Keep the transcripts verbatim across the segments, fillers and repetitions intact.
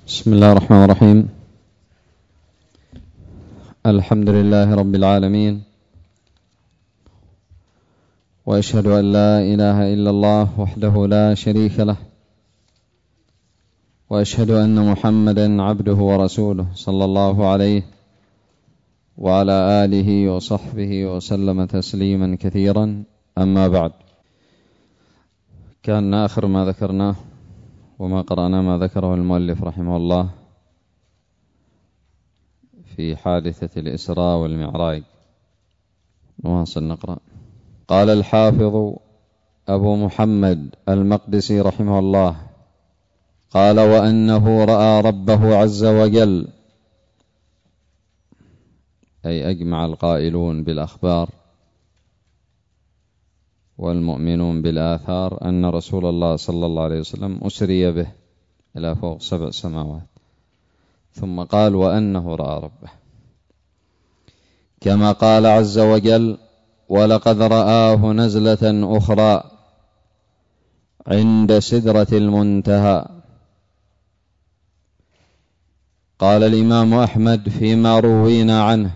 بسم الله الرحمن الرحيم. الحمد لله رب العالمين، وأشهد أن لا إله إلا الله وحده لا شريك له، وأشهد أن محمدا عبده ورسوله صلى الله عليه وعلى آله وصحبه وسلم تسليما كثيرا. أما بعد، كان آخر ما ذكرناه وما قرأنا ما ذكره المؤلف رحمه الله في حادثة الإسراء والمعراج. نواصل نقرأ. قال الحافظ أبو محمد المقدسي رحمه الله: قال: وأنه رأى ربه عز وجل، أي أجمع القائلون بالأخبار والمؤمنون بالآثار أن رسول الله صلى الله عليه وسلم أسري به إلى فوق سبع سماوات، ثم قال: وأنه رأى ربه، كما قال عز وجل: ولقد رآه نزلة أخرى عند سدرة المنتهى. قال الإمام أحمد فيما روينا عنه: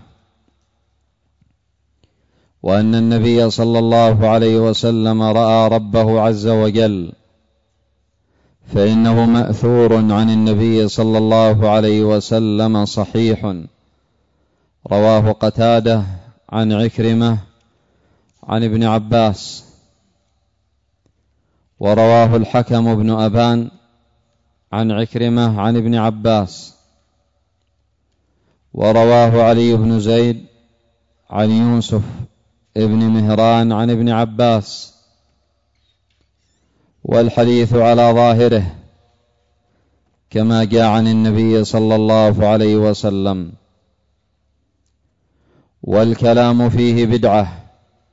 وأن النبي صلى الله عليه وسلم رأى ربه عز وجل، فإنه مأثور عن النبي صلى الله عليه وسلم صحيح، رواه قتادة عن عكرمة عن ابن عباس، ورواه الحكم بن أبان عن عكرمة عن ابن عباس، ورواه علي بن زيد عن يوسف ابن مهران عن ابن عباس، والحديث على ظاهره كما جاء عن النبي صلى الله عليه وسلم، والكلام فيه بدعة،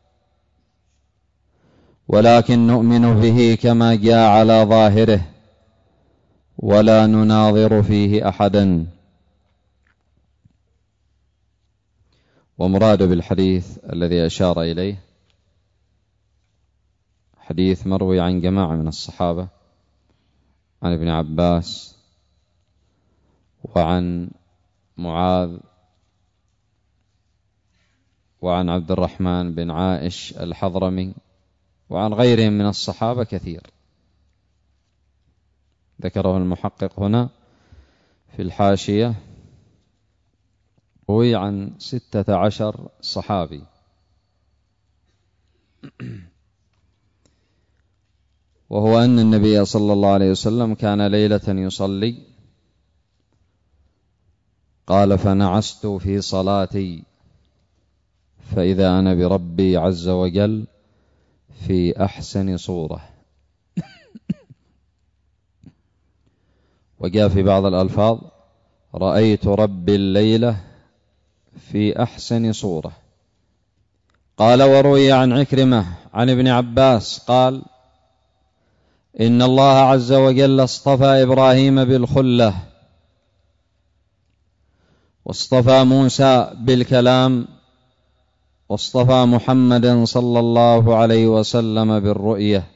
ولكن نؤمن به كما جاء على ظاهره ولا نناظر فيه أحدا. ومراد بالحديث الذي أشار إليه حديث مروي عن جماعة من الصحابة عن ابن عباس وعن معاذ وعن عبد الرحمن بن عائش الحضرمي وعن غيرهم من الصحابة كثير، ذكره المحقق هنا في الحاشية، روي عن ستة عشر صحابي. وهو أن النبي صلى الله عليه وسلم كان ليلة يصلي، قال: فنعست في صلاتي فإذا أنا بربي عز وجل في أحسن صورة. وجاء في بعض الألفاظ: رأيت ربي الليلة في أحسن صورة. قال: وروي عن عكرمة عن ابن عباس قال: إن الله عز وجل اصطفى إبراهيم بالخلة، واصطفى موسى بالكلام، واصطفى محمدا صلى الله عليه وسلم بالرؤية.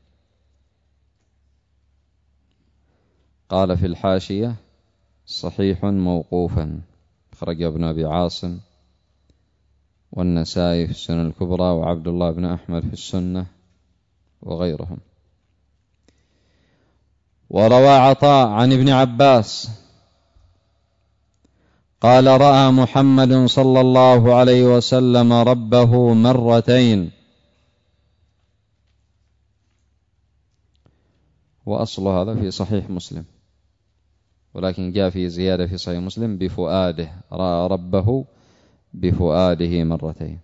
قال في الحاشية: صحيح موقوفا، خرج ابن أبي عاصم والنسائي في السنن الكبرى وعبد الله بن أحمد في السنة وغيرهم. وروى عطاء عن ابن عباس قال: رأى محمد صلى الله عليه وسلم ربه مرتين. وأصل هذا في صحيح مسلم، ولكن جاء في زيادة في صحيح مسلم: بفؤاده، رأى ربه بفؤاده مرتين.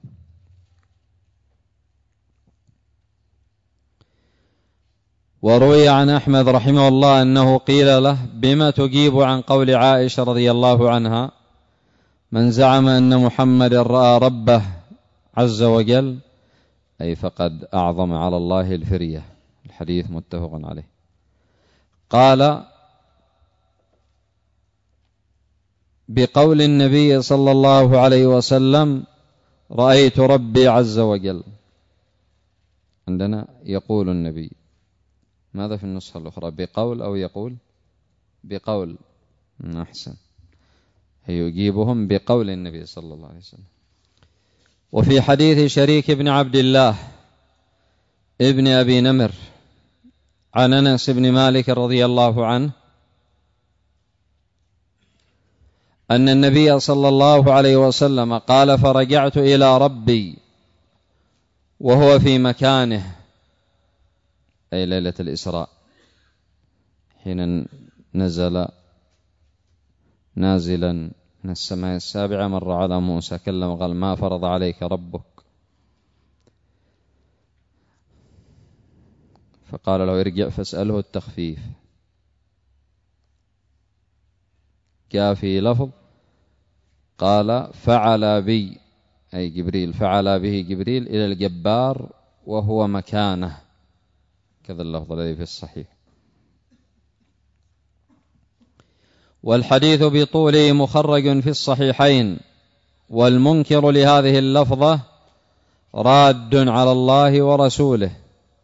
وروي عن أحمد رحمه الله أنه قيل له: بما تجيب عن قول عائشة رضي الله عنها: من زعم أن محمد رأى ربه عز وجل أي فقد أعظم على الله الفرية. الحديث متفق عليه. قال: بقول النبي صلى الله عليه وسلم: رأيت ربي عز وجل. عندنا يقول النبي، ماذا في النسخة الأخرى؟ بقول أو يقول؟ بقول. أحسن، يجيبهم بقول النبي صلى الله عليه وسلم. وفي حديث شريك بن عبد الله ابن أبي نمر عن أنس بن مالك رضي الله عنه أن النبي صلى الله عليه وسلم قال: فرجعت إلى ربي وهو في مكانه، أي ليلة الإسراء، حين نزل نازلا من السماء السابعة مر على موسى كلم وقال: ما فرض عليك ربك؟ فقال له: ارجع فاسأله التخفيف. جاء في لفظ قال: فعل بي، أي جبريل، فعل به جبريل إلى الجبار وهو مكانه، كذا اللفظ الذي في الصحيح. والحديث بطوله مخرج في الصحيحين، والمنكر لهذه اللفظة راد على الله ورسوله.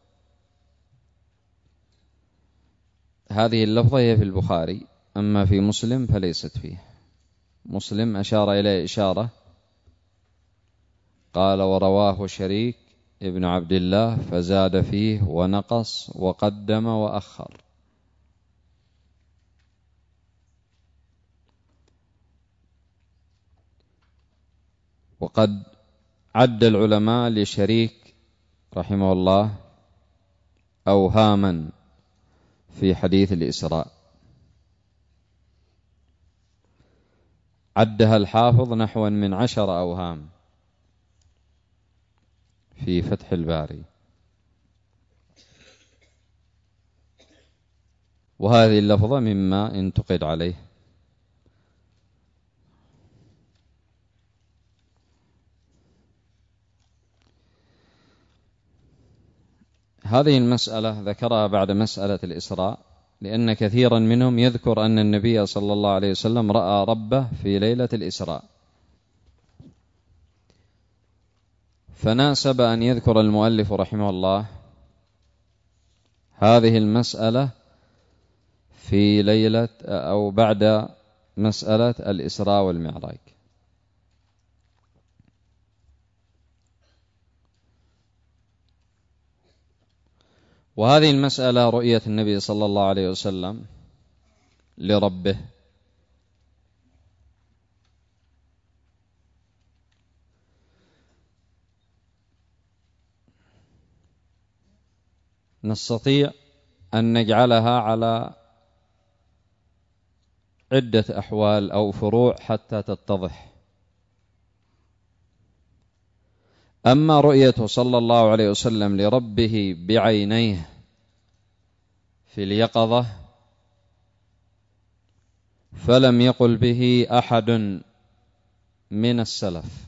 هذه اللفظة هي في البخاري، أما في مسلم فليست فيه. مسلم أشار إليه إشارة، قال: ورواه شريك ابن عبد الله فزاد فيه ونقص وقدم وأخر. وقد عد العلماء لشريك رحمه الله أوهاما في حديث الإسراء، عدها الحافظ نحو من عشر أوهام في فتح الباري. وهذه اللفظة مما انتقد عليه. هذه المسألة ذكرها بعد مسألة الإسراء، لأن كثيرا منهم يذكر أن النبي صلى الله عليه وسلم رأى ربه في ليلة الإسراء، فناسب أن يذكر المؤلف رحمه الله هذه المسألة في ليلة أو بعد مسألة الإسراء والمعراج. وهذه المسألة رؤية النبي صلى الله عليه وسلم لربه، نستطيع أن نجعلها على عدة أحوال أو فروع حتى تتضح. أما رؤيته صلى الله عليه وسلم لربه بعينيه في اليقظة فلم يقل به أحد من السلف،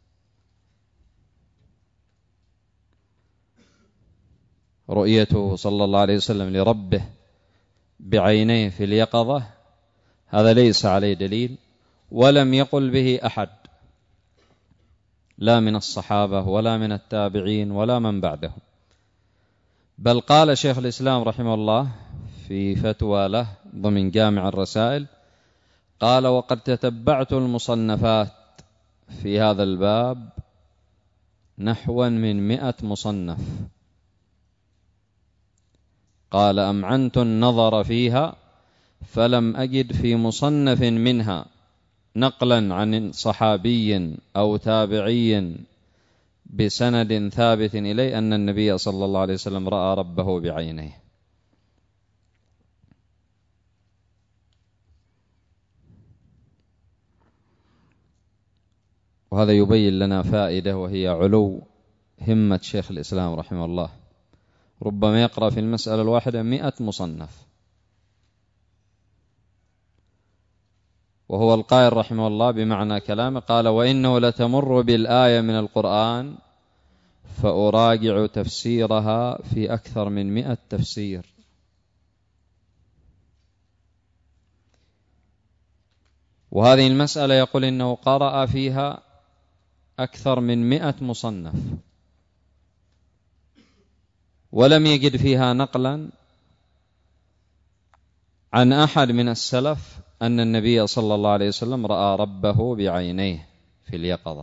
رؤيته صلى الله عليه وسلم لربه بعينيه في اليقظة هذا ليس عليه دليل، ولم يقل به أحد، لا من الصحابة ولا من التابعين ولا من بعدهم. بل قال شيخ الإسلام رحمه الله في فتوى له ضمن جامع الرسائل، قال: وقد تتبعت المصنفات في هذا الباب نحوا من مئة مصنف، قال: أمعنت النظر فيها فلم أجد في مصنف منها نقلا عن صحابي أو تابعي بسند ثابت إليه أن النبي صلى الله عليه وسلم رأى ربه بعينيه. وهذا يبين لنا فائدة، وهي علو همة شيخ الإسلام رحمه الله، ربما يقرأ في المسألة الواحدة مئة مصنف. وهو القائل رحمه الله بمعنى كلامه، قال: وإنه لتمر بالآية من القرآن فأراجع تفسيرها في أكثر من مئة تفسير. وهذه المسألة يقول إنه قرأ فيها أكثر من مئة مصنف ولم يجد فيها نقلا عن أحد من السلف أن النبي صلى الله عليه وسلم رأى ربه بعينيه في اليقظة.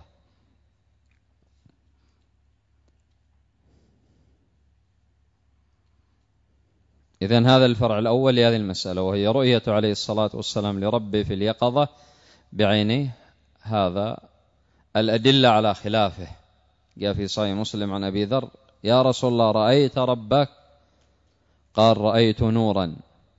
إذن هذا الفرع الأول لهذه المسألة، وهي رؤية عليه الصلاة والسلام لربه في اليقظة بعينيه. هذا الأدلة على خلافه. جاء في صحيح مسلم عن أبي ذر: يا رسول الله رأيت ربك؟ قال: رأيت نورا.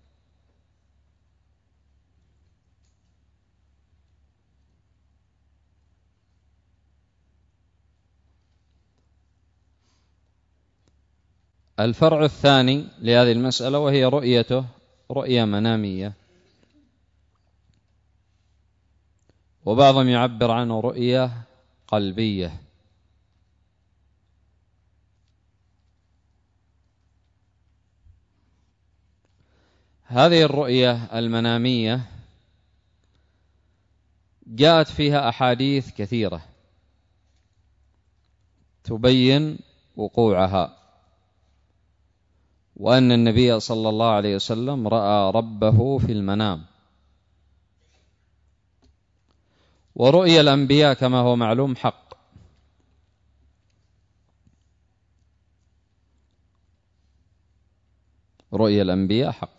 الفرع الثاني لهذه المسألة وهي رؤيته رؤية منامية، وبعضهم يعبر عنه رؤية قلبية. هذه الرؤية المنامية جاءت فيها أحاديث كثيرة تبين وقوعها، وأن النبي صلى الله عليه وسلم رأى ربه في المنام. ورؤيا الأنبياء كما هو معلوم حق، رؤيا الأنبياء حق.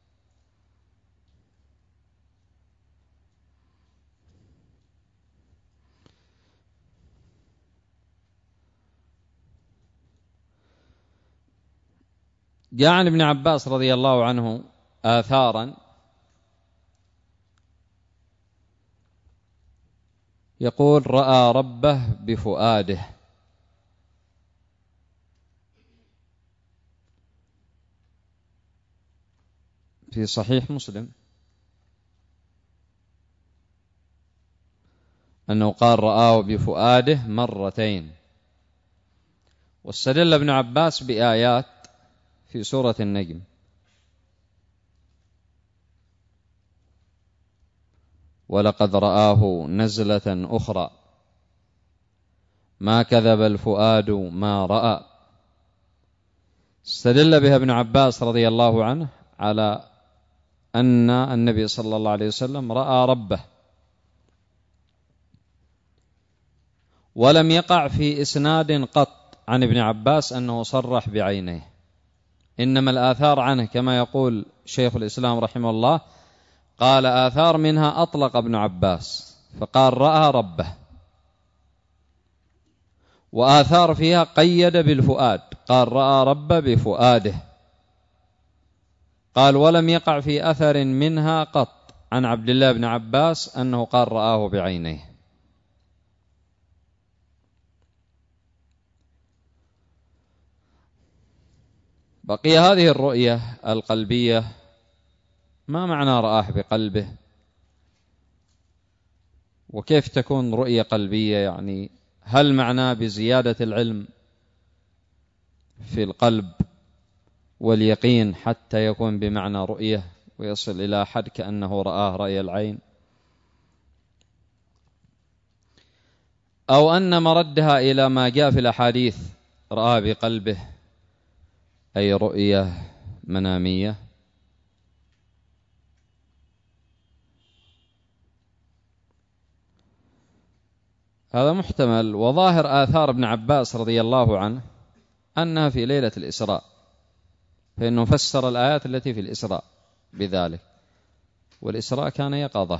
جاء عن ابن عباس رضي الله عنه آثارا يقول: رأى ربه بفؤاده. في صحيح مسلم أنه قال: رآه بفؤاده مرتين. واستدل ابن عباس بآيات في سورة النجم: ولقد رآه نزلة أخرى ما كذب الفؤاد ما رأى. استدل بها ابن عباس رضي الله عنه على أن النبي صلى الله عليه وسلم رأى ربه، ولم يقع في إسناد قط عن ابن عباس أنه صرح بعينيه، إنما الآثار عنه كما يقول شيخ الإسلام رحمه الله، قال: آثار منها أطلق ابن عباس فقال: رأى ربه، وآثار فيها قيد بالفؤاد قال: رأى ربه بفؤاده. قال: ولم يقع في أثر منها قط عن عبد الله بن عباس أنه قال: رآه بعينيه. بقي هذه الرؤية القلبية، ما معنى رآه بقلبه؟ وكيف تكون رؤية قلبية؟ يعني هل معناه بزيادة العلم في القلب واليقين حتى يكون بمعنى رؤية ويصل إلى حد كأنه رآه رأي العين، أو أن مردها إلى ما جاء في الأحاديث رآه بقلبه أي رؤية منامية؟ هذا محتمل. وظاهر آثار ابن عباس رضي الله عنه أنها في ليلة الإسراء، فإنه فسر الآيات التي في الإسراء بذلك، والإسراء كان يقظة.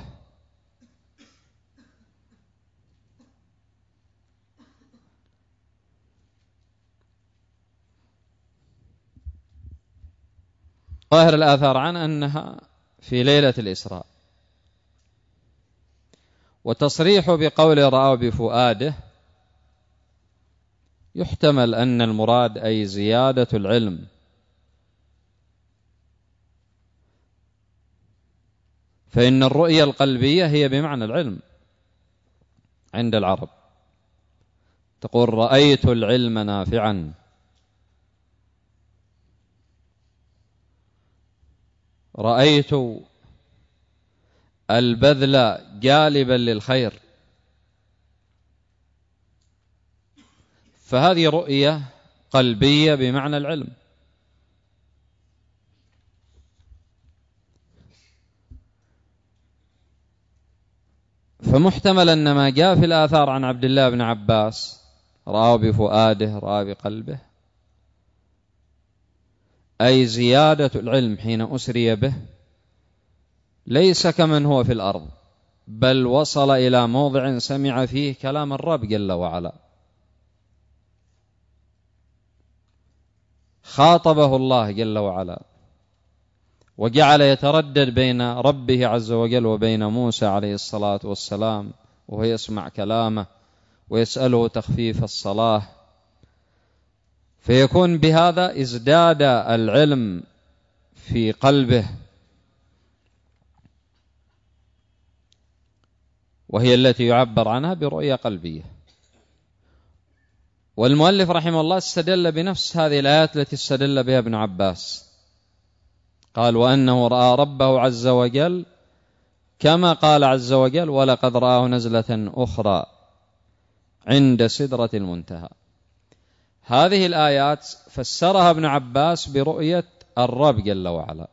ظاهر الآثار عن أنها في ليلة الإسراء. وتصريح بقول رآه بفؤاده يحتمل أن المراد أي زيادة العلم، فإن الرؤية القلبية هي بمعنى العلم عند العرب، تقول: رأيت العلم نافعا، رأيت البذل جالبا للخير. فهذه رؤية قلبية بمعنى العلم. فمحتمل أن ما جاء في الآثار عن عبد الله بن عباس رآه بفؤاده رآه بقلبه أي زيادة العلم حين أسري به ليس كمن هو في الأرض، بل وصل إلى موضع سمع فيه كلام الرب جل وعلا، خاطبه الله جل وعلا وجعل يتردد بين ربه عز وجل وبين موسى عليه الصلاة والسلام، وهو يسمع كلامه ويسأله تخفيف الصلاة، فيكون بهذا ازداد العلم في قلبه، وهي التي يعبر عنها برؤية قلبية. والمؤلف رحمه الله استدل بنفس هذه الآيات التي استدل بها ابن عباس، قال وأنه رأى ربه عز وجل كما قال عز وجل ولقد رآه نزلة أخرى عند سدرة المنتهى. هذه الآيات فسرها ابن عباس برؤية الرب جل وعلا،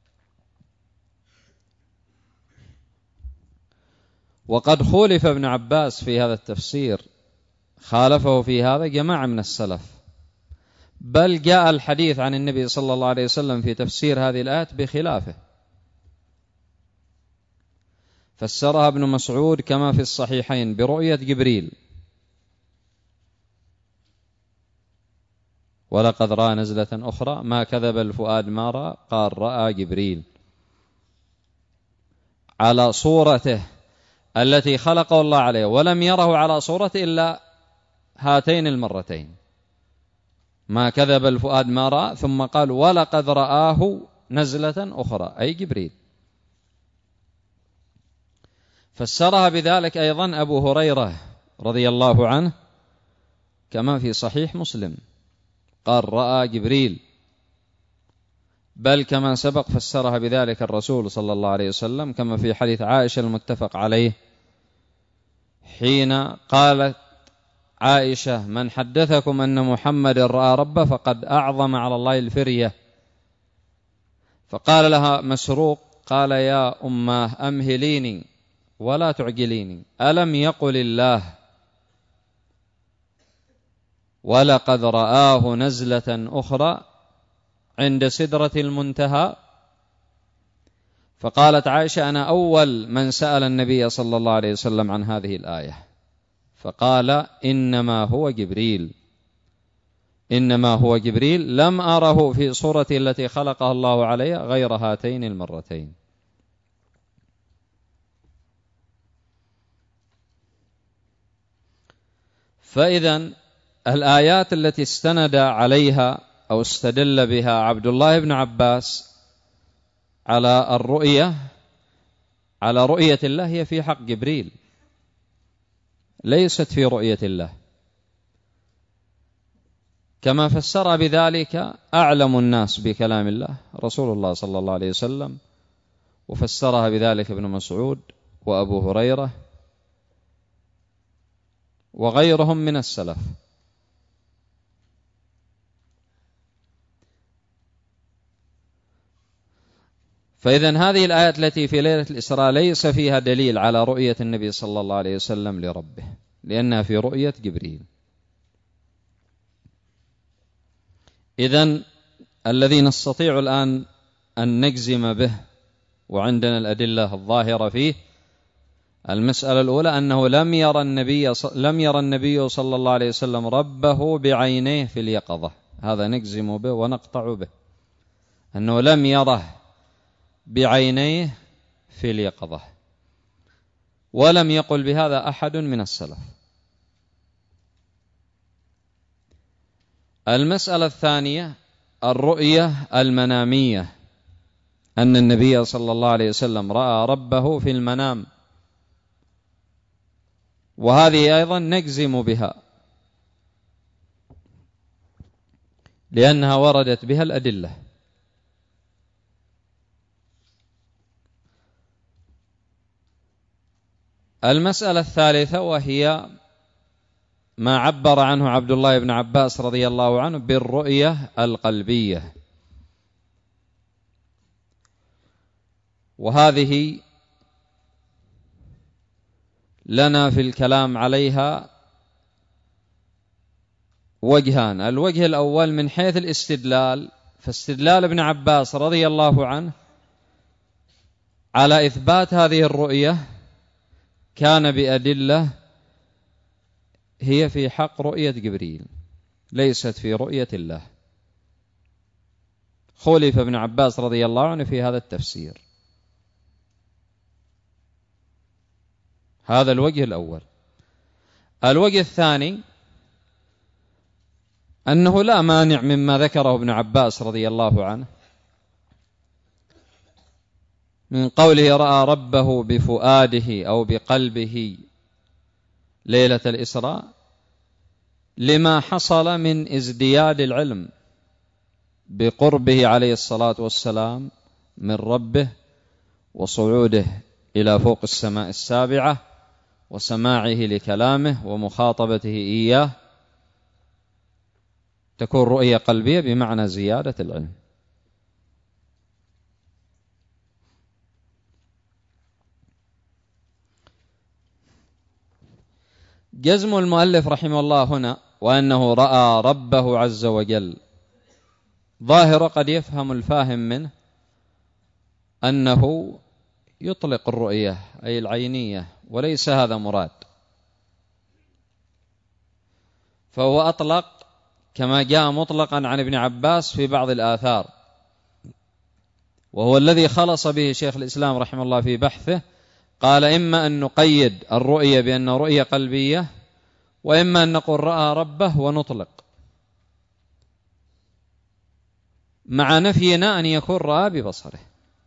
وقد خولف ابن عباس في هذا التفسير، خالفه في هذا جماعة من السلف، بل جاء الحديث عن النبي صلى الله عليه وسلم في تفسير هذه الآيات بخلافه. فسرها ابن مسعود كما في الصحيحين برؤية جبريل ولقد رأى نزلة أخرى ما كذب الفؤاد ما رأى، قال رأى جبريل على صورته التي خلقه الله عليه، ولم يره على صورته إلا هاتين المرتين، ما كذب الفؤاد ما رأى، ثم قال ولقد رآه نزلة أخرى أي جبريل. فسرها بذلك أيضا أبو هريرة رضي الله عنه كما في صحيح مسلم، قال رأى جبريل، بل كما سبق فسرها بذلك الرسول صلى الله عليه وسلم كما في حديث عائشة المتفق عليه، حين قالت عائشة من حدثكم أن محمد رأى ربه فقد أعظم على الله الفرية، فقال لها مسروق قال يا أماه أمهليني ولا تعجليني، ألم يقل الله ولقد رآه نزلة أخرى عند سدرة المنتهى؟ فقالت عائشة أنا أول من سأل النبي صلى الله عليه وسلم عن هذه الآية، فقال إنما هو جبريل، إنما هو جبريل لم أره في صورته التي خلقها الله عليها غير هاتين المرتين. فإذن الآيات التي استند عليها أو استدل بها عبد الله بن عباس على الرؤية على رؤية الله هي في حق جبريل، ليست في رؤية الله، كما فسر بذلك أعلم الناس بكلام الله رسول الله صلى الله عليه وسلم، وفسرها بذلك ابن مسعود وأبو هريرة وغيرهم من السلف. فإذن هذه الآيات التي في ليلة الإسراء ليس فيها دليل على رؤية النبي صلى الله عليه وسلم لربه، لأنها في رؤية جبريل. إذن الذي نستطيع الآن أن نجزم به وعندنا الأدلة الظاهرة فيه، المسألة الأولى أنه لم يرى النبي لم يرى النبي صلى الله عليه وسلم ربه بعينيه في اليقظة، هذا نجزم به ونقطع به، أنه لم يره بعينيه في اليقظة، ولم يقل بهذا أحد من السلف. المسألة الثانية الرؤية المنامية، أن النبي صلى الله عليه وسلم رأى ربه في المنام، وهذه أيضا نجزم بها لأنها وردت بها الأدلة. المسألة الثالثة وهي ما عبر عنه عبد الله بن عباس رضي الله عنه بالرؤية القلبية، وهذه لنا في الكلام عليها وجهان. الوجه الأول من حيث الاستدلال، فاستدلال ابن عباس رضي الله عنه على إثبات هذه الرؤية كان بأدلة هي في حق رؤية جبريل، ليست في رؤية الله. خولف ابن عباس رضي الله عنه في هذا التفسير. هذا الوجه الأول. الوجه الثاني أنه لا مانع مما ذكره ابن عباس رضي الله عنه من قوله رأى ربه بفؤاده أو بقلبه ليلة الإسراء، لما حصل من ازدياد العلم بقربه عليه الصلاة والسلام من ربه، وصعوده إلى فوق السماء السابعة، وسماعه لكلامه ومخاطبته إياه، تكون رؤية قلبية بمعنى زيادة العلم. جزم المؤلف رحمه الله هنا وأنه رأى ربه عز وجل، ظاهر قد يفهم الفاهم منه أنه يطلق الرؤية أي العينية، وليس هذا مراد، فهو أطلق كما جاء مطلقا عن ابن عباس في بعض الآثار، وهو الذي خلص به شيخ الإسلام رحمه الله في بحثه. قال إما أن نقيد الرؤية بأن رؤية قلبية، وإما أن نقول رأى ربه ونطلق، مع نفينا أن يكون رأى ببصره.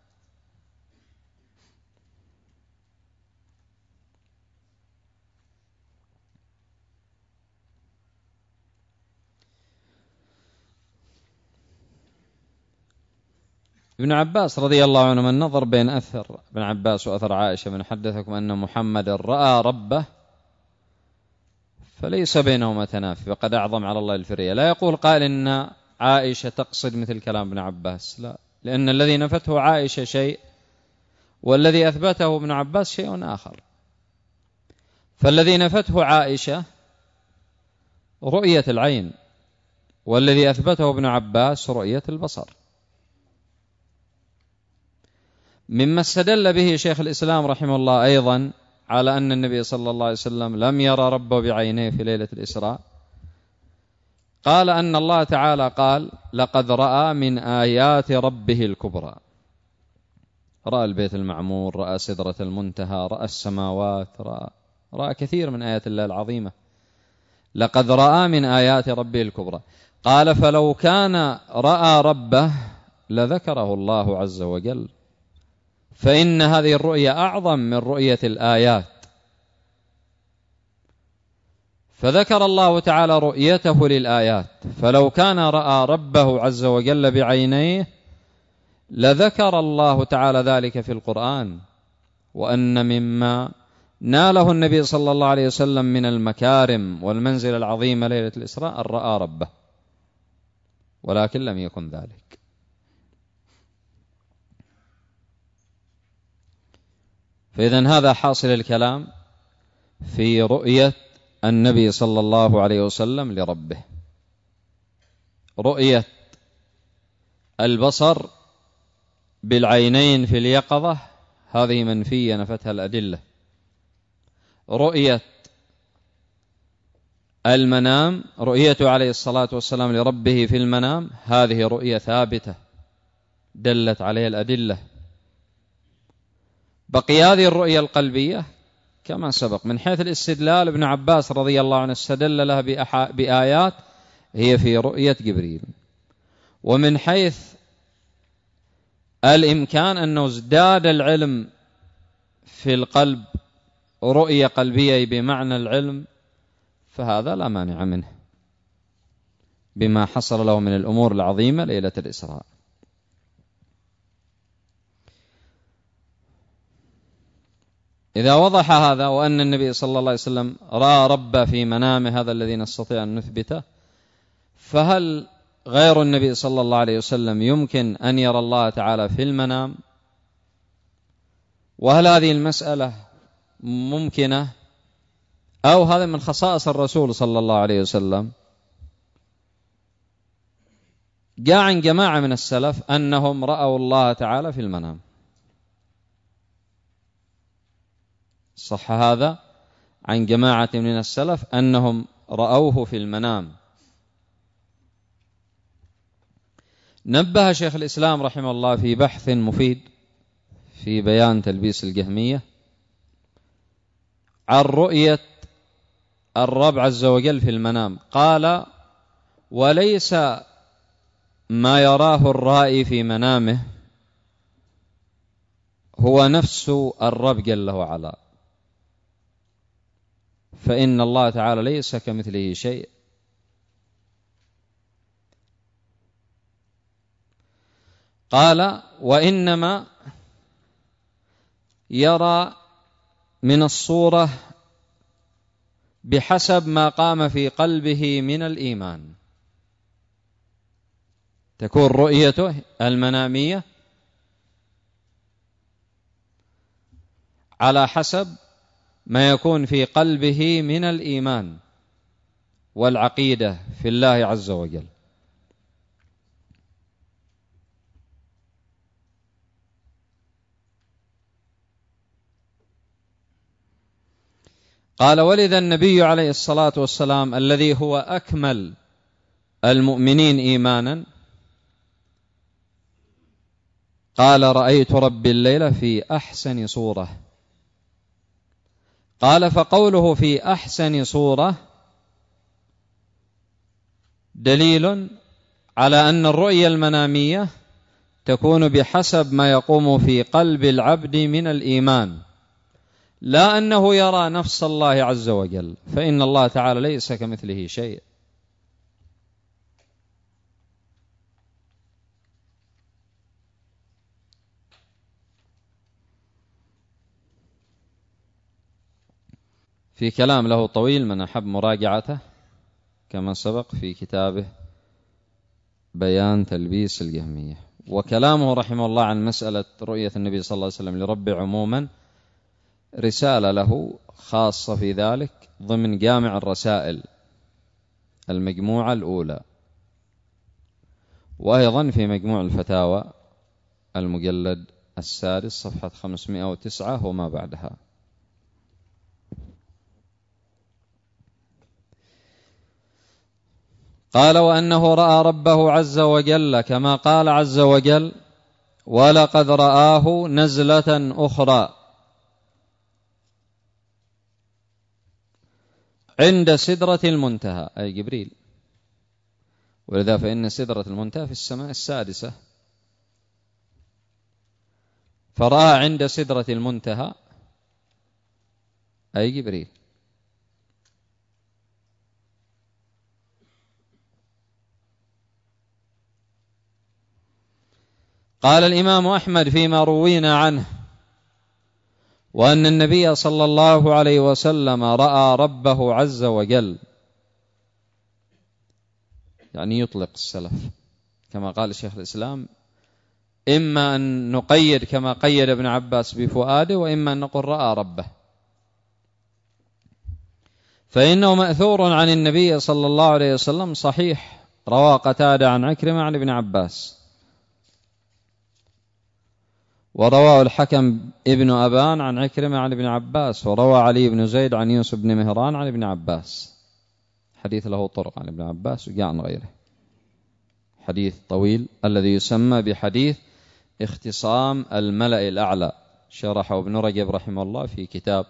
ابن عباس رضي الله عنه من نظر بين أثر ابن عباس وأثر عائشة من حدثكم أن محمد رأى ربه فليس بينهما تنافي، وقد أعظم على الله الفرية. لا يقول قائل إن عائشة تقصد مثل كلام ابن عباس، لا، لأن الذي نفته عائشة شيء والذي أثبته ابن عباس شيء آخر. فالذي نفته عائشة رؤية العين، والذي أثبته ابن عباس رؤية البصر. مما استدل به شيخ الإسلام رحمه الله أيضا على أن النبي صلى الله عليه وسلم لم يرى ربه بعينيه في ليلة الإسراء، قال أن الله تعالى قال لقد رأى من آيات ربه الكبرى. رأى البيت المعمور، رأى سدرة المنتهى، رأى السماوات، رأى, رأى كثير من آيات الله العظيمة. لقد رأى من آيات ربه الكبرى. قال فلو كان رأى ربه لذكره الله عز وجل، فإن هذه الرؤية أعظم من رؤية الآيات. فذكر الله تعالى رؤيته للآيات، فلو كان رأى ربه عز وجل بعينيه لذكر الله تعالى ذلك في القرآن، وأن مما ناله النبي صلى الله عليه وسلم من المكارم والمنزل العظيمة ليلة الإسراء أن رأى ربه، ولكن لم يكن ذلك. فإذن هذا حاصل الكلام في رؤية النبي صلى الله عليه وسلم لربه. رؤية البصر بالعينين في اليقظة هذه منفية نفتها الأدلة. رؤية المنام، رؤيته عليه الصلاة والسلام لربه في المنام، هذه رؤية ثابتة دلت عليها الأدلة. بقي هذه الرؤية القلبية كما سبق. من حيث الاستدلال ابن عباس رضي الله عنه استدل لها بآيات هي في رؤية جبريل. ومن حيث الإمكان أنه ازداد العلم في القلب رؤية قلبية بمعنى العلم، فهذا لا مانع منه بما حصل له من الأمور العظيمة ليلة الإسراء. إذا وضح هذا وأن النبي صلى الله عليه وسلم رأى ربه في منامه، هذا الذي نستطيع أن نثبته، فهل غير النبي صلى الله عليه وسلم يمكن أن يرى الله تعالى في المنام؟ وهل هذه المسألة ممكنة أو هذا من خصائص الرسول صلى الله عليه وسلم. جاء عن جماعة من السلف أنهم رأوا الله تعالى في المنام، صح هذا عن جماعة من السلف أنهم رأوه في المنام. نبه شيخ الإسلام رحمه الله في بحث مفيد في بيان تلبيس الجهمية عن رؤية الرب عز وجل في المنام، قال: وليس ما يراه الرائي في منامه هو نفس الرب جل وعلا، فإن الله تعالى ليس كمثله شيء. قال: وإنما يرى من الصورة بحسب ما قام في قلبه من الإيمان، تكون رؤيته المنامية على حسب ما يكون في قلبه من الإيمان والعقيدة في الله عز وجل. قال: ولذا النبي عليه الصلاة والسلام الذي هو أكمل المؤمنين إيمانا قال: رأيت ربي الليلة في أحسن صورة. قال: فقوله في أحسن صورة دليل على أن الرؤية المنامية تكون بحسب ما يقوم في قلب العبد من الإيمان، لا أنه يرى نفس الله عز وجل، فإن الله تعالى ليس كمثله شيء. في كلام له طويل من أحب مراجعته كما سبق في كتابه بيان تلبيس الجهمية. وكلامه رحمه الله عن مسألة رؤية النبي صلى الله عليه وسلم لربه عموما رسالة له خاصة في ذلك ضمن جامع الرسائل المجموعة الأولى، وأيضا في مجموع الفتاوى المجلد السادس صفحة خمسمائة وتسعة وما بعدها. قال: وأنه رأى ربه عز وجل كما قال عز وجل: ولقد رآه نزلة أخرى عند سدرة المنتهى، أي جبريل، ولذا فإن سدرة المنتهى في السماء السادسة، فرأى عند سدرة المنتهى أي جبريل. قال الإمام أحمد فيما روينا عنه: وأن النبي صلى الله عليه وسلم رأى ربه عز وجل، يعني يطلق السلف كما قال شيخ الإسلام، إما أن نقيد كما قيد ابن عباس بفؤاده، وإما أن نقول رأى ربه، فإنه مأثور عن النبي صلى الله عليه وسلم صحيح، روى قتادة عن عكرمة عن ابن عباس، وروى الحكم ابن أبان عن عكرمة عن ابن عباس، وروى علي بن زيد عن يوسف بن مهران عن ابن عباس، حديث له طرق عن ابن عباس وجاء عن غيره، حديث طويل الذي يسمى بحديث اختصام الملأ الأعلى، شرحه ابن رجب رحمه الله في كتاب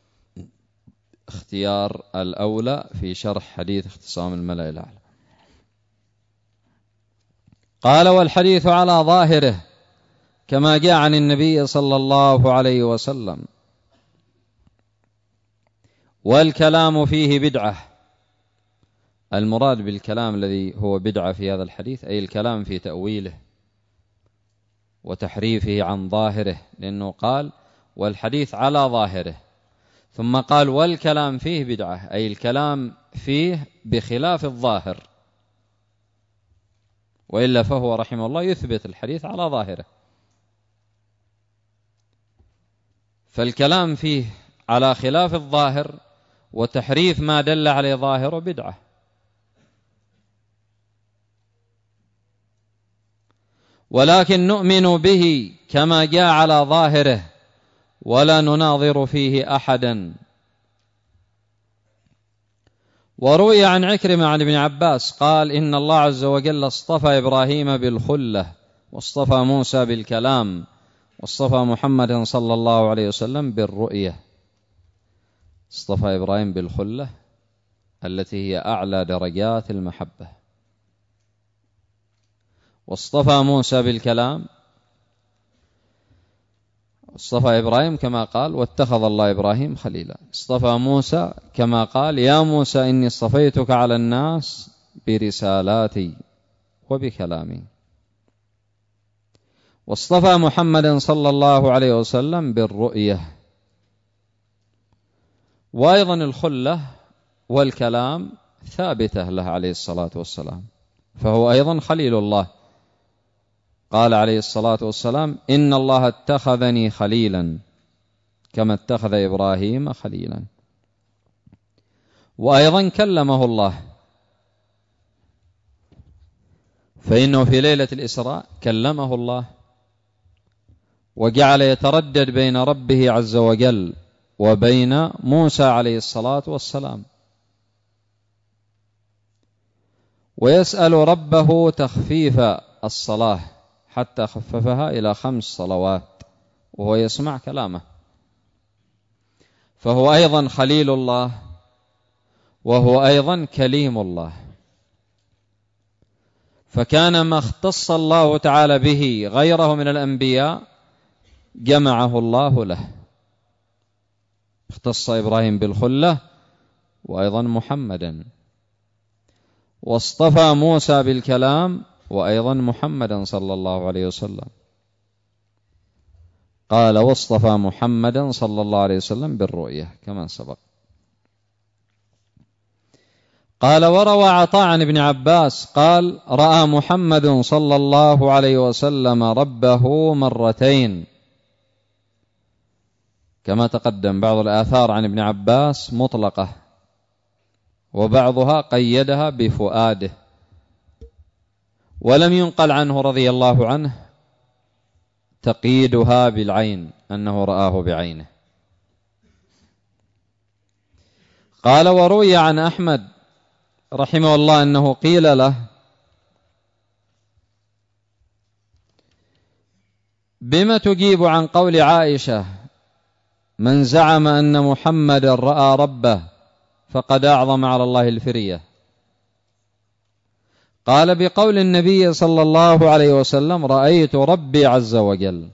اختيار الأولى في شرح حديث اختصام الملأ الأعلى. قال: والحديث على ظاهره كما جاء عن النبي صلى الله عليه وسلم، والكلام فيه بدعة. المراد بالكلام الذي هو بدعة في هذا الحديث أي الكلام في تأويله وتحريفه عن ظاهره، لأنه قال والحديث على ظاهره، ثم قال والكلام فيه بدعة أي الكلام فيه بخلاف الظاهر، وإلا فهو رحمه الله يثبت الحديث على ظاهره. فالكلام فيه على خلاف الظاهر وتحريف ما دل عليه ظاهر بدعة. ولكن نؤمن به كما جاء على ظاهره ولا نناظر فيه أحدا. وروي عن عكرمة عن ابن عباس قال إن الله عز وجل اصطفى إبراهيم بالخلة، واصطفى موسى بالكلام، واصطفى محمد صلى الله عليه وسلم بالرؤية. اصطفى إبراهيم بالخلة التي هي أعلى درجات المحبة، واصطفى موسى بالكلام، اصطفى إبراهيم كما قال واتخذ الله إبراهيم خليلا. اصطفى موسى كما قال يا موسى إني اصطفيتك على الناس برسالاتي وبكلامي. واصطفى محمد صلى الله عليه وسلم بالرؤية. وأيضا الخلة والكلام ثابتة له عليه الصلاة والسلام، فهو أيضا خليل الله. قال عليه الصلاة والسلام إن الله اتخذني خليلا كما اتخذ إبراهيم خليلا. وأيضا كلمه الله، فإنه في ليلة الإسراء كلمه الله وجعل يتردد بين ربه عز وجل وبين موسى عليه الصلاة والسلام، ويسأل ربه تخفيف الصلاة حتى خففها إلى خمس صلوات وهو يسمع كلامه. فهو أيضا خليل الله وهو أيضا كليم الله. فكان ما اختص الله تعالى به غيره من الأنبياء جمعه الله له. اختص إبراهيم بالخلة وأيضا محمدا، واصطفى موسى بالكلام وأيضا محمدا صلى الله عليه وسلم. قال واصطفى محمدا صلى الله عليه وسلم بالرؤية كما سبق. قال وروى عطاء عن ابن عباس قال رأى محمد صلى الله عليه وسلم ربه مرتين، كما تقدم. بعض الآثار عن ابن عباس مطلقة وبعضها قيدها بفؤاده، ولم ينقل عنه رضي الله عنه تقييدها بالعين أنه رآه بعينه. قال وروي عن أحمد رحمه الله أنه قيل له بما تجيب عن قول عائشة من زعم أن محمد رأى ربه فقد أعظم على الله الفرية؟ قال بقول النبي صلى الله عليه وسلم رأيت ربي عز وجل.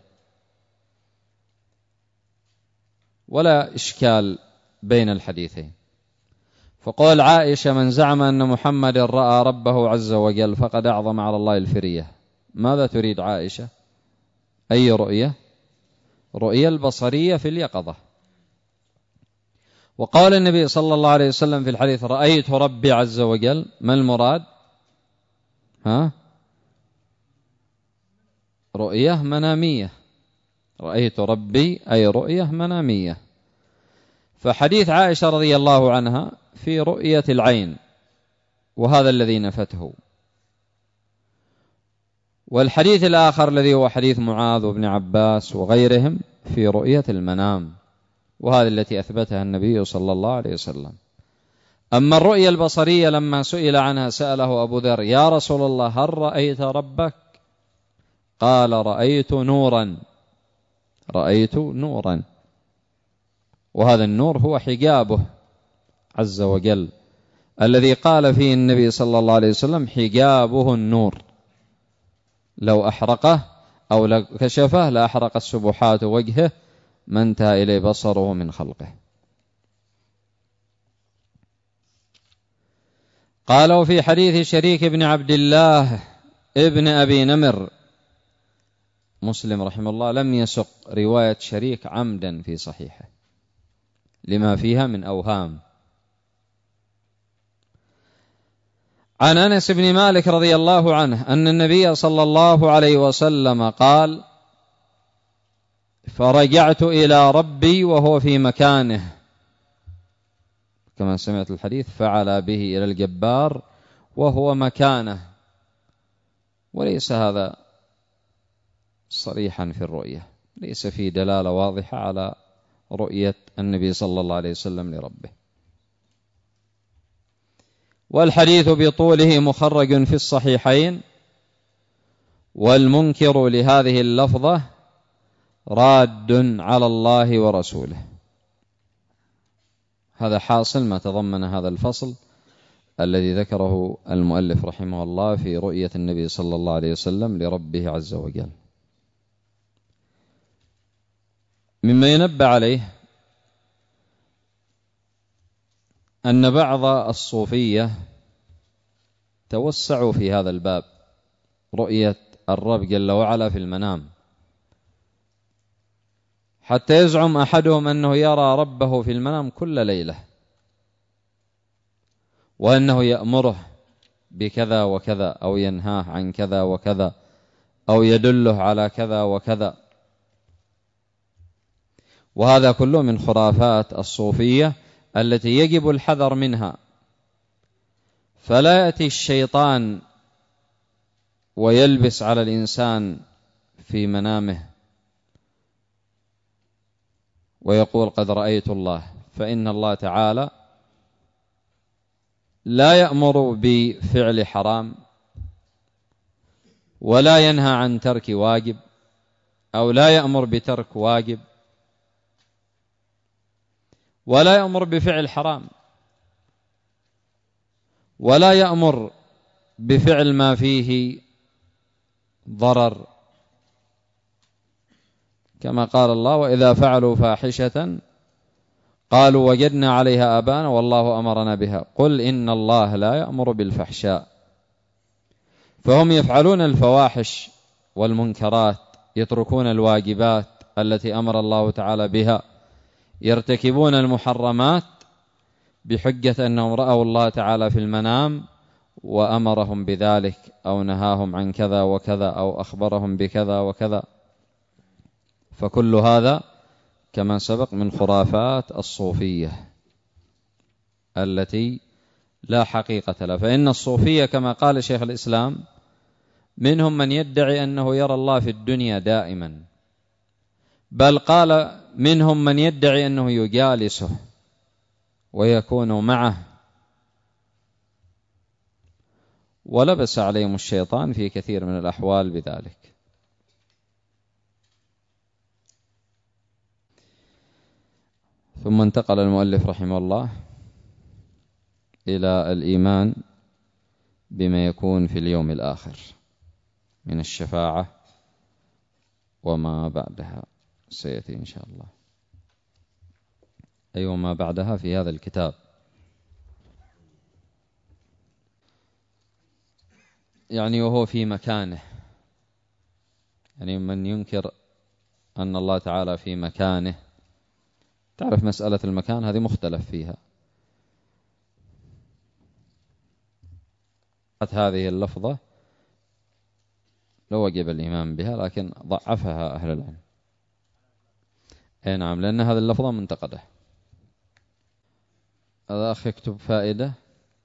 ولا إشكال بين الحديثين. فقول عائشة من زعم أن محمد رأى ربه عز وجل فقد أعظم على الله الفرية، ماذا تريد عائشة؟ أي رؤية؟ رؤية البصرية في اليقظة. وقال النبي صلى الله عليه وسلم في الحديث رأيت ربي عز وجل، ما المراد؟ ها؟ رؤية منامية. رأيت ربي أي رؤية منامية. فحديث عائشة رضي الله عنها في رؤية العين، وهذا الذي نفته. والحديث الآخر الذي هو حديث معاذ وابن عباس وغيرهم في رؤية المنام، وهذه التي أثبتها النبي صلى الله عليه وسلم. أما الرؤية البصرية لما سئل عنها سأله أبو ذر يا رسول الله هل رأيت ربك؟ قال رأيت نورا، رأيت نورا، وهذا النور هو حجابه عز وجل الذي قال فيه النبي صلى الله عليه وسلم حجابه النور، لو أحرقه أو لو كشفه لأحرقت سبحات وجهه ما انتهى إليه بصره من خلقه. قالوا في حديث شريك بن عبد الله ابن أبي نمر، مسلم رحمه الله لم يسق رواية شريك عمدا في صحيحه لما فيها من أوهام. عن أنس بن مالك رضي الله عنه أن النبي صلى الله عليه وسلم قال فرجعت إلى ربي وهو في مكانه كما سمعت الحديث فعل به إلى الجبار وهو مكانه، وليس هذا صريحا في الرؤية، ليس فيه دلالة واضحة على رؤية النبي صلى الله عليه وسلم لربه. والحديث بطوله مخرج في الصحيحين، والمنكر لهذه اللفظة راد على الله ورسوله. هذا حاصل ما تضمن هذا الفصل الذي ذكره المؤلف رحمه الله في رؤية النبي صلى الله عليه وسلم لربه عز وجل. مما ينبه عليه أن بعض الصوفية توسعوا في هذا الباب، رؤية الرب جل وعلا في المنام، حتى يزعم أحدهم أنه يرى ربه في المنام كل ليلة، وأنه يأمره بكذا وكذا، أو ينهاه عن كذا وكذا، أو يدله على كذا وكذا. وهذا كله من خرافات الصوفية التي يجب الحذر منها. فلا يأتي الشيطان ويلبس على الإنسان في منامه ويقول قد رأيت الله، فإن الله تعالى لا يأمر بفعل حرام، ولا ينهى عن ترك واجب، أو لا يأمر بترك واجب، ولا يأمر بفعل حرام، ولا يأمر بفعل ما فيه ضرر، كما قال الله وإذا فعلوا فاحشة قالوا وجدنا عليها آباءنا والله أمرنا بها قل إن الله لا يأمر بالفحشاء. فهم يفعلون الفواحش والمنكرات، يتركون الواجبات التي أمر الله تعالى بها، يرتكبون المحرمات بحجة أنهم رأوا الله تعالى في المنام وأمرهم بذلك، أو نهاهم عن كذا وكذا، أو أخبرهم بكذا وكذا. فكل هذا كما سبق من خرافات الصوفية التي لا حقيقة لها. فإن الصوفية كما قال شيخ الإسلام منهم من يدعي أنه يرى الله في الدنيا دائما، بل قال منهم من يدعي أنه يجالسه ويكون معه، ولبس عليهم الشيطان في كثير من الأحوال بذلك. ثم انتقل المؤلف رحمه الله إلى الإيمان بما يكون في اليوم الآخر من الشفاعة وما بعدها، سيأتي إن شاء الله. أي وما بعدها في هذا الكتاب. يعني وهو في مكانه، يعني من ينكر أن الله تعالى في مكانه، تعرف مسألة المكان هذه مختلف فيها. هذه اللفظة لو وجب الإيمان بها، لكن ضعفها أهل العلم. أي نعم، لأن هذه اللفظة منتقدة. هذا أخ يكتب فائدة.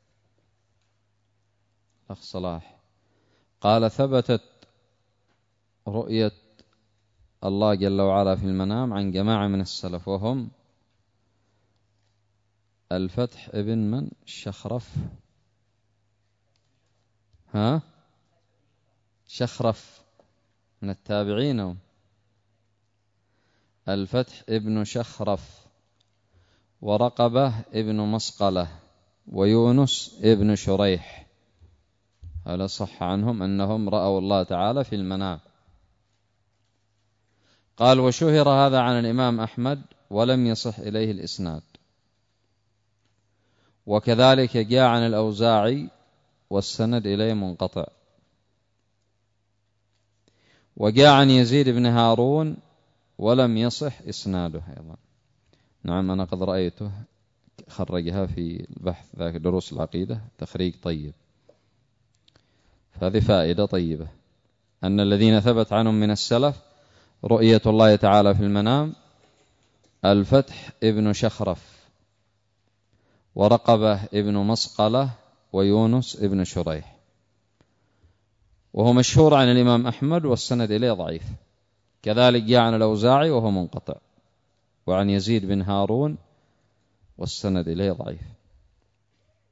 أخ صلاح قال ثبتت رؤية الله جل وعلا في المنام عن جماعة من السلف، وهم الفتح ابن من شخرف ها شخرف من التابعين، الفتح ابن شخرف، ورقبة ابن مسقلة، ويونس ابن شريح. هذا صح عنهم أنهم رأوا الله تعالى في المنام. قال وشهر هذا عن الإمام أحمد ولم يصح إليه الإسناد، وكذلك جاء عن الأوزاعي والسند إليه منقطع، وجاء عن يزيد بن هارون ولم يصح إسناده أيضا. نعم أنا قد رأيته خرجها في البحث ذاك دروس العقيدة تخريج طيب. فهذه فائدة طيبة أن الذين ثبت عنهم من السلف رؤية الله تعالى في المنام الفتح ابن شخرف، ورقبة ابن مصقلة ويونس ابن شريح، وهو مشهور عن الإمام أحمد والسند إليه ضعيف. كذلك جاء عن الأوزاعي وهو منقطع، وعن يزيد بن هارون والسند إليه ضعيف.